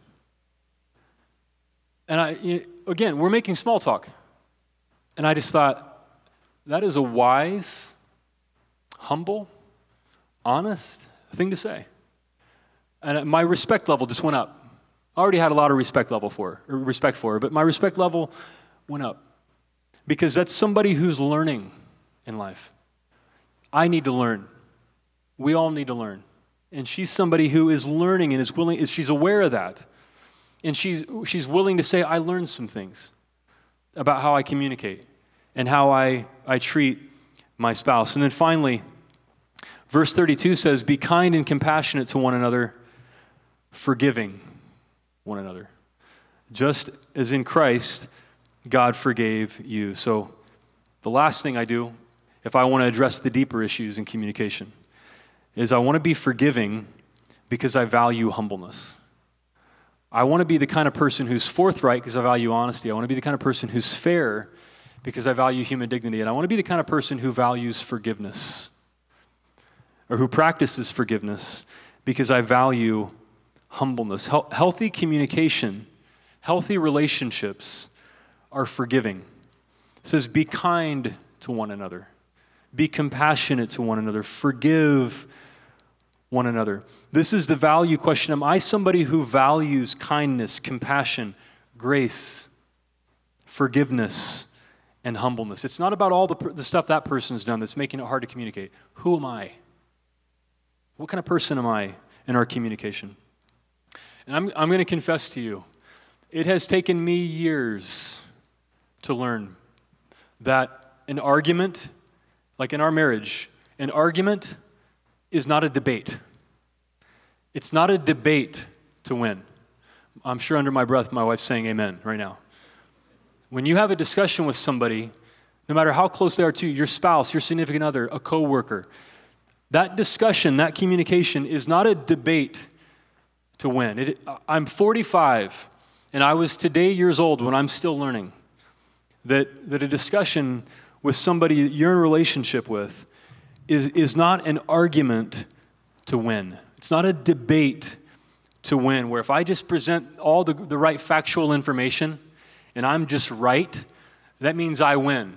And again, we're making small talk. And I just thought, that is a wise, humble, honest thing to say. And my respect level just went up. I already had a lot of respect for her, but my respect level went up. Because that's somebody who's learning in life. I need to learn. We all need to learn. And she's somebody who is learning and is willing, she's aware of that. And she's willing to say, I learned some things about how I communicate and how I treat my spouse. And then finally, verse 32 says, be kind and compassionate to one another, forgiving one another. Just as in Christ, God forgave you. So the last thing I do, if I want to address the deeper issues in communication, is I want to be forgiving because I value humbleness. I want to be the kind of person who's forthright because I value honesty. I want to be the kind of person who's fair because I value human dignity. And I want to be the kind of person who values forgiveness or who practices forgiveness because I value humbleness. Healthy communication, healthy relationships are forgiving. It says, be kind to one another. Be compassionate to one another. Forgive one another. This is the value question. Am I somebody who values kindness, compassion, grace, forgiveness, and humbleness? It's not about all the stuff that person's done that's making it hard to communicate. Who am I? What kind of person am I in our communication? And I'm going to confess to you, it has taken me years to learn that an argument, like in our marriage, an argument is not a debate. It's not a debate to win. I'm sure under my breath my wife's saying amen right now. When you have a discussion with somebody, no matter how close they are to you, your spouse, your significant other, a coworker, that discussion, that communication is not a debate to win. I'm 45, and I was today years old when I'm still learning that a discussion with somebody that you're in a relationship with is not an argument to win. It's not a debate to win, where if I just present all the right factual information and I'm just right, that means I win.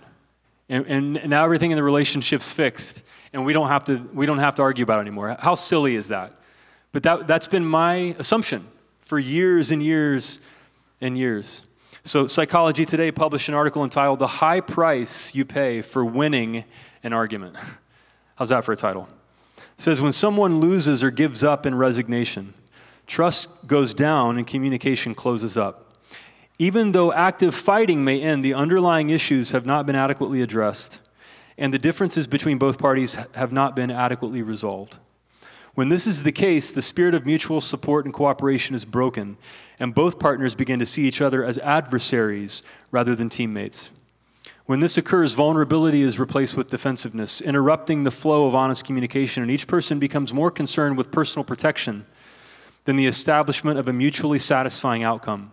And now everything in the relationship's fixed, and we don't have to argue about it anymore. How silly is that? But that's been my assumption for years and years and years. So Psychology Today published an article entitled, "The High Price You Pay for Winning an Argument." How's that for a title? It says, when someone loses or gives up in resignation, trust goes down and communication closes up. Even though active fighting may end, the underlying issues have not been adequately addressed, and the differences between both parties have not been adequately resolved. When this is the case, the spirit of mutual support and cooperation is broken, and both partners begin to see each other as adversaries rather than teammates. When this occurs, vulnerability is replaced with defensiveness, interrupting the flow of honest communication, and each person becomes more concerned with personal protection than the establishment of a mutually satisfying outcome.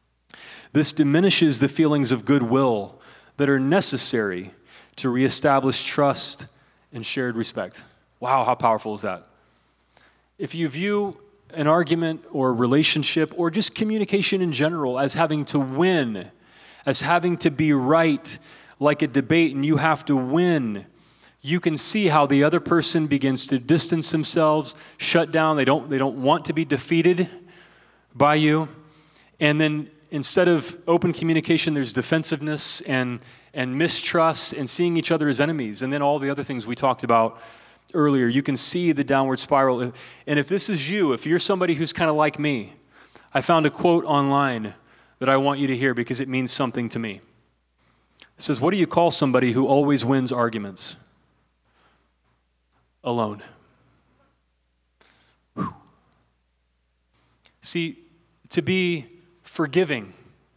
This diminishes the feelings of goodwill that are necessary to reestablish trust and shared respect. Wow, how powerful is that? If you view an argument or relationship or just communication in general as having to win, as having to be right, like a debate and you have to win, you can see how the other person begins to distance themselves, shut down. They don't want to be defeated by you. And then instead of open communication, there's defensiveness and mistrust and seeing each other as enemies. And then all the other things we talked about earlier. You can see the downward spiral. And if this is you, if you're somebody who's kind of like me, I found a quote online that I want you to hear because it means something to me. It says, "What do you call somebody who always wins arguments?" Alone. Whew. See, to be forgiving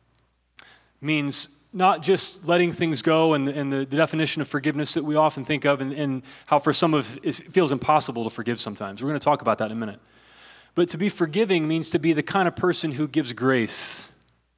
means not just letting things go and the definition of forgiveness that we often think of and how for some of it feels impossible to forgive sometimes. We're going to talk about that in a minute. But to be forgiving means to be the kind of person who gives grace.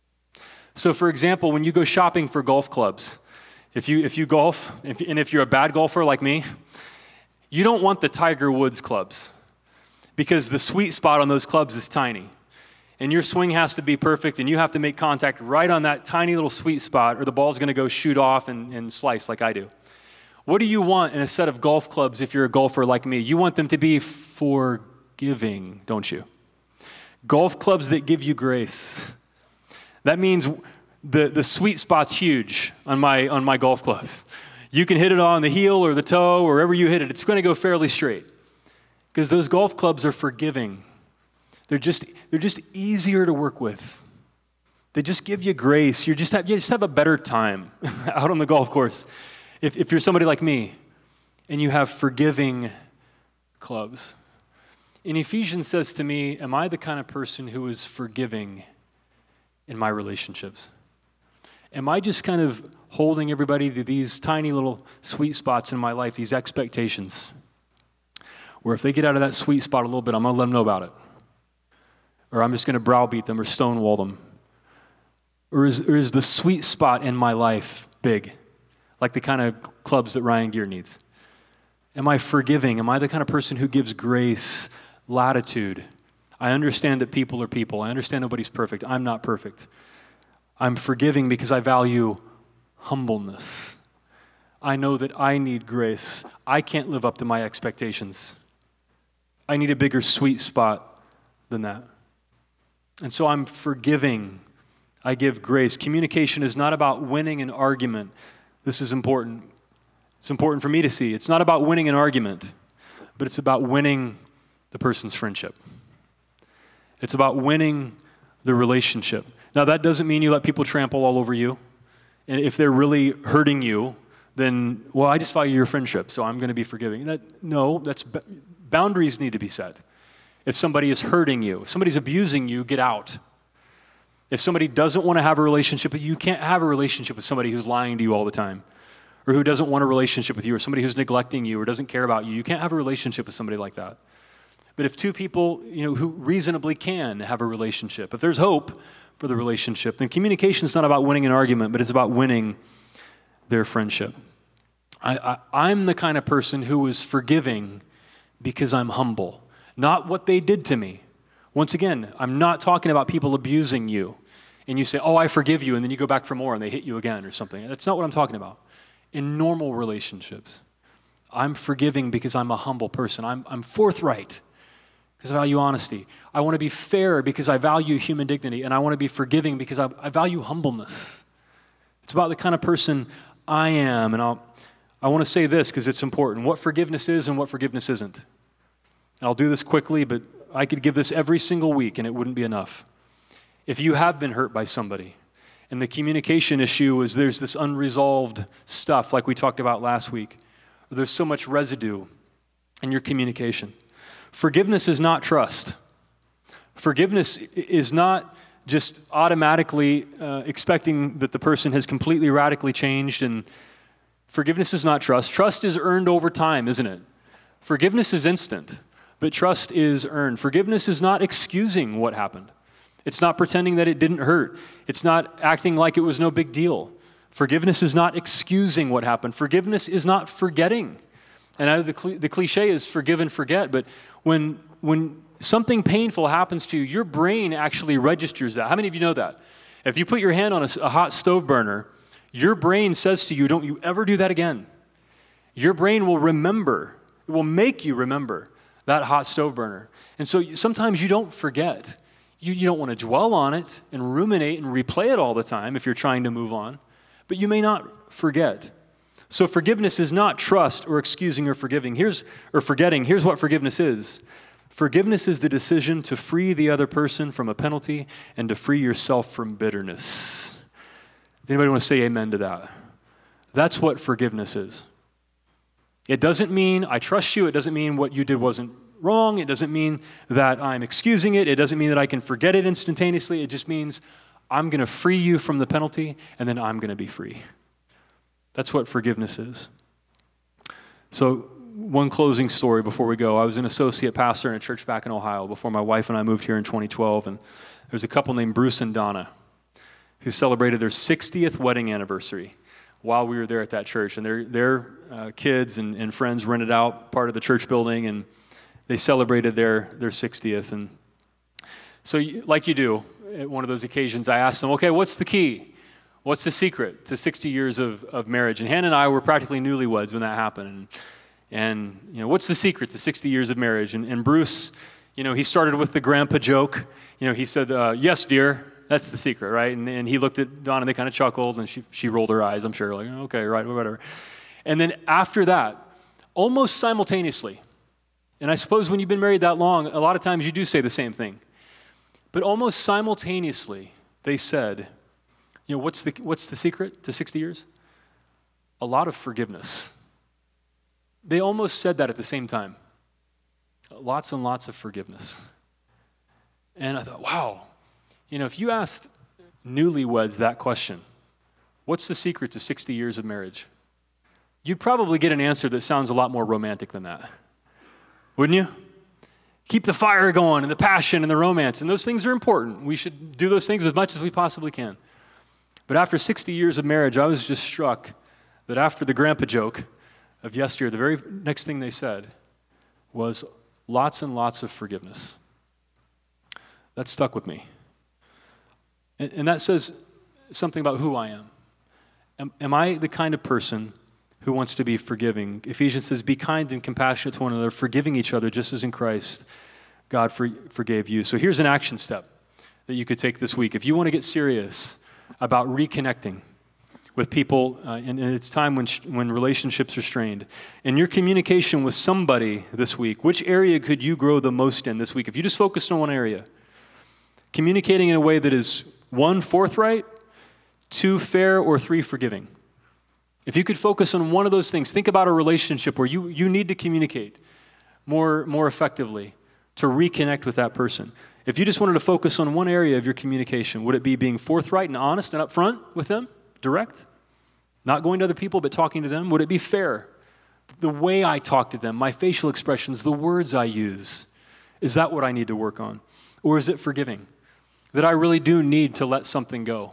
So for example, when you go shopping for golf clubs, if you golf, and if you're a bad golfer like me, you don't want the Tiger Woods clubs because the sweet spot on those clubs is tiny. And your swing has to be perfect, and you have to make contact right on that tiny little sweet spot, or the ball's going to go shoot off and slice like I do. What do you want in a set of golf clubs if you're a golfer like me? You want them to be forgiving, don't you? Golf clubs that give you grace. That means the sweet spot's huge on my golf clubs. You can hit it on the heel or the toe, or wherever you hit it. It's going to go fairly straight because those golf clubs are forgiving. They're just easier to work with. They just give you grace. You just have a better time out on the golf course. If you're somebody like me and you have forgiving clubs. And Ephesians says to me, am I the kind of person who is forgiving in my relationships? Am I just kind of holding everybody to these tiny little sweet spots in my life, these expectations, where if they get out of that sweet spot a little bit, I'm going to let them know about it? Or I'm just going to browbeat them or stonewall them? Or is the sweet spot in my life big, like the kind of clubs that Ryan Gear needs? Am I forgiving? Am I the kind of person who gives grace, latitude? I understand that people are people. I understand nobody's perfect. I'm not perfect. I'm forgiving because I value humbleness. I know that I need grace. I can't live up to my expectations. I need a bigger sweet spot than that. And so I'm forgiving. I give grace. Communication is not about winning an argument. This is important. It's important for me to see. It's not about winning an argument, but it's about winning the person's friendship. It's about winning the relationship. Now, that doesn't mean you let people trample all over you. And if they're really hurting you, then, well, I just value your friendship, so I'm going to be forgiving. Boundaries need to be set. If somebody is hurting you, if somebody's abusing you, get out. If somebody doesn't want to have a relationship with you, you can't have a relationship with somebody who's lying to you all the time, or who doesn't want a relationship with you, or somebody who's neglecting you or doesn't care about you. You can't have a relationship with somebody like that. But if two people, who reasonably can have a relationship, if there's hope for the relationship, then communication is not about winning an argument, but it's about winning their friendship. I'm the kind of person who is forgiving because I'm humble, not what they did to me. Once again, I'm not talking about people abusing you, and you say, oh, I forgive you, and then you go back for more, and they hit you again or something. That's not what I'm talking about. In normal relationships, I'm forgiving because I'm a humble person. I'm forthright because I value honesty. I want to be fair because I value human dignity, and I want to be forgiving because I value humbleness. It's about the kind of person I am, and I want to say this because it's important. What forgiveness is and what forgiveness isn't. And I'll do this quickly, but I could give this every single week, and it wouldn't be enough. If you have been hurt by somebody, and the communication issue is there's this unresolved stuff like we talked about last week, or there's so much residue in your communication. Forgiveness is not trust. Forgiveness is not just automatically expecting that the person has completely radically changed, and forgiveness is not trust. Trust is earned over time, isn't it? Forgiveness is instant, but trust is earned. Forgiveness is not excusing what happened. It's not pretending that it didn't hurt. It's not acting like it was no big deal. Forgiveness is not excusing what happened. Forgiveness is not forgetting. And the cliche is forgive and forget, but when something painful happens to you, your brain actually registers that. How many of you know that? If you put your hand on a hot stove burner, your brain says to you, don't you ever do that again. Your brain will remember, it will make you remember that hot stove burner. And so sometimes you don't forget. You don't want to dwell on it and ruminate and replay it all the time if you're trying to move on, but you may not forget. So forgiveness is not trust or excusing or forgetting. Here's what forgiveness is. Forgiveness is the decision to free the other person from a penalty and to free yourself from bitterness. Does anybody want to say amen to that? That's what forgiveness is. It doesn't mean I trust you. It doesn't mean what you did wasn't wrong. It doesn't mean that I'm excusing it. It doesn't mean that I can forget it instantaneously. It just means I'm going to free you from the penalty, and then I'm going to be free. That's what forgiveness is. So one closing story before we go. I was an associate pastor in a church back in Ohio before my wife and I moved here in 2012, and there's a couple named Bruce and Donna who celebrated their 60th wedding anniversary while we were there at that church. And their kids and friends rented out part of the church building, and they celebrated their 60th. And so like you do at one of those occasions, I asked them, okay, what's the key? What's the secret to 60 years of marriage? And Hannah and I were practically newlyweds when that happened. And what's the secret to 60 years of marriage? And Bruce, he started with the grandpa joke. He said, yes, dear. That's the secret, right? And he looked at Dawn and they kind of chuckled and she rolled her eyes, I'm sure, like, okay, right, whatever. And then after that, almost simultaneously, and I suppose when you've been married that long, a lot of times you do say the same thing, but almost simultaneously, they said, what's the secret to 60 years? A lot of forgiveness. They almost said that at the same time. Lots and lots of forgiveness. And I thought, wow. If you asked newlyweds that question, what's the secret to 60 years of marriage? You'd probably get an answer that sounds a lot more romantic than that. Wouldn't you? Keep the fire going and the passion and the romance, and those things are important. We should do those things as much as we possibly can. But after 60 years of marriage, I was just struck that after the grandpa joke of yesteryear, the very next thing they said was lots and lots of forgiveness. That stuck with me. And that says something about who I am. Am I the kind of person who wants to be forgiving? Ephesians says, be kind and compassionate to one another, forgiving each other just as in Christ God forgave you. So here's an action step that you could take this week. If you want to get serious about reconnecting with people, and it's time when relationships are strained, in your communication with somebody this week, which area could you grow the most in this week? If you just focused on one area, communicating in a way that is 1, forthright, 2, fair, or 3, forgiving. If you could focus on one of those things, think about a relationship where you need to communicate more effectively to reconnect with that person. If you just wanted to focus on one area of your communication, would it be being forthright and honest and upfront with them, direct? Not going to other people, but talking to them? Would it be fair? The way I talk to them, my facial expressions, the words I use, is that what I need to work on? Or is it forgiving? That I really do need to let something go.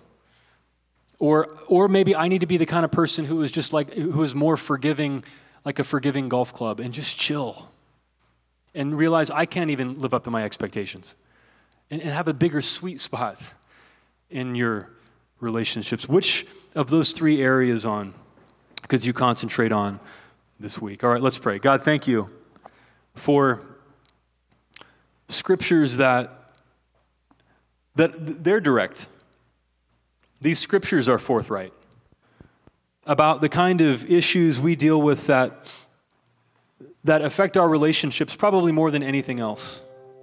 Or maybe I need to be the kind of person who is more forgiving, like a forgiving golf club, and just chill. And realize I can't even live up to my expectations. And have a bigger sweet spot in your relationships. Which of those 3 areas could you concentrate on this week? All right, let's pray. God, thank you for scriptures that they're direct. These scriptures are forthright about the kind of issues we deal with that affect our relationships probably more than anything else.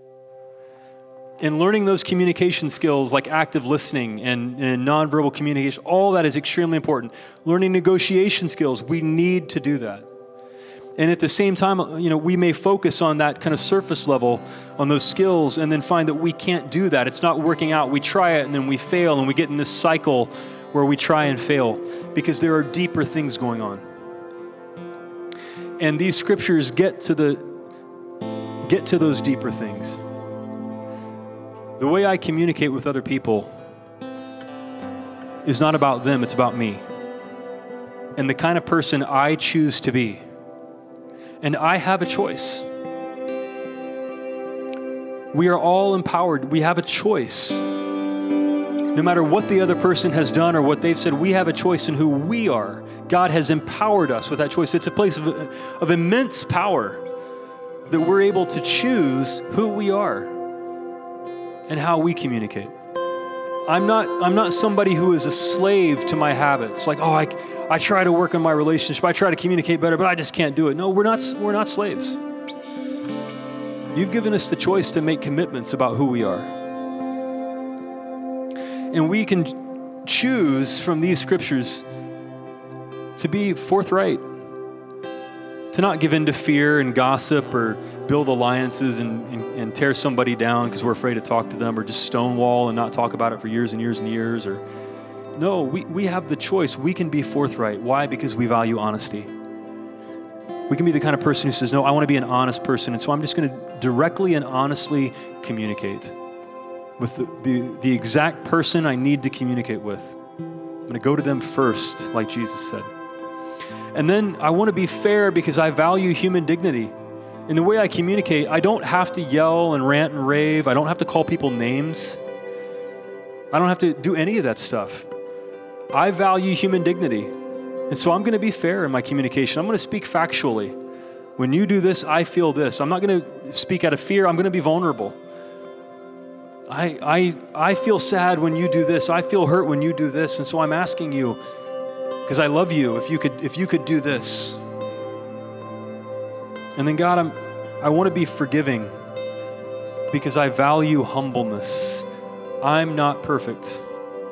And learning those communication skills like active listening and nonverbal communication, all that is extremely important. Learning negotiation skills, we need to do that. And at the same time, we may focus on that kind of surface level, on those skills, and then find that we can't do that. It's not working out. We try it, and then we fail, and we get in this cycle where we try and fail because there are deeper things going on. And these scriptures get to those deeper things. The way I communicate with other people is not about them, it's about me. And the kind of person I choose to be. And I have a choice. We are all empowered. We have a choice. No matter what the other person has done or what they've said, we have a choice in who we are. God has empowered us with that choice. It's a place of immense power that we're able to choose who we are and how we communicate. I'm not somebody who is a slave to my habits. Like, I try to work on my relationship. I try to communicate better, but I just can't do it. No, we're not slaves. You've given us the choice to make commitments about who we are. And we can choose from these scriptures to be forthright, to not give in to fear and gossip or build alliances and tear somebody down because we're afraid to talk to them, or just stonewall and not talk about it for years and years and years. Or no, we have the choice. We can be forthright. Why? Because we value honesty. We can be the kind of person who says, no, I want to be an honest person, and so I'm just going to directly and honestly communicate with the exact person I need to communicate with. I'm going to go to them first, like Jesus said. And then I want to be fair because I value human dignity. In the way I communicate, I don't have to yell and rant and rave. I don't have to call people names. I don't have to do any of that stuff. I value human dignity. And so I'm going to be fair in my communication. I'm going to speak factually. When you do this, I feel this. I'm not going to speak out of fear. I'm going to be vulnerable. I feel sad when you do this. I feel hurt when you do this. And so I'm asking you, because I love you, if you could do this. And then God, I want to be forgiving because I value humbleness. I'm not perfect.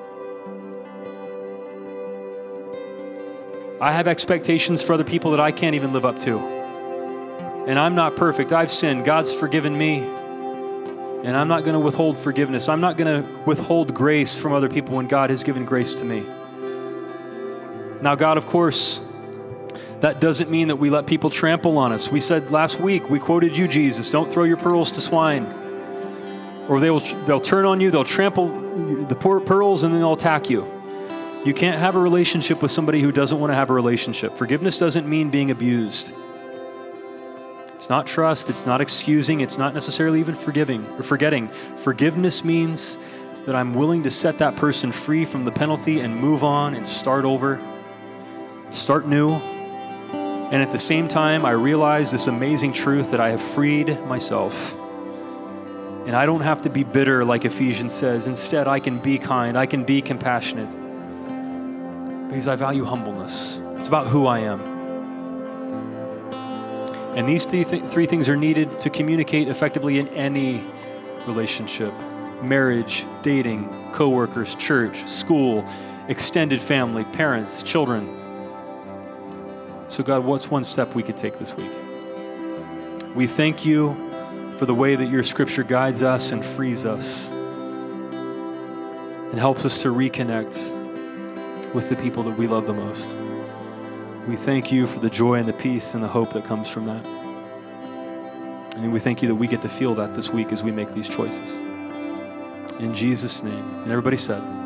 I have expectations for other people that I can't even live up to. And I'm not perfect. I've sinned. God's forgiven me. And I'm not going to withhold forgiveness. I'm not going to withhold grace from other people when God has given grace to me. Now, God, of course, that doesn't mean that we let people trample on us. We said last week, we quoted you, Jesus, don't throw your pearls to swine. Or they'll turn on you, they'll trample the pearls, and then they'll attack you. You can't have a relationship with somebody who doesn't want to have a relationship. Forgiveness doesn't mean being abused. It's not trust, it's not excusing, it's not necessarily even forgiving or forgetting. Forgiveness means that I'm willing to set that person free from the penalty and move on and start over, start new. And at the same time, I realize this amazing truth that I have freed myself. And I don't have to be bitter like Ephesians says. Instead, I can be kind, I can be compassionate. Because I value humbleness. It's about who I am. And these three things are needed to communicate effectively in any relationship. Marriage, dating, coworkers, church, school, extended family, parents, children. So God, what's one step we could take this week? We thank you for the way that your scripture guides us and frees us and helps us to reconnect with the people that we love the most. We thank you for the joy and the peace and the hope that comes from that. And we thank you that we get to feel that this week as we make these choices. In Jesus' name. And everybody said,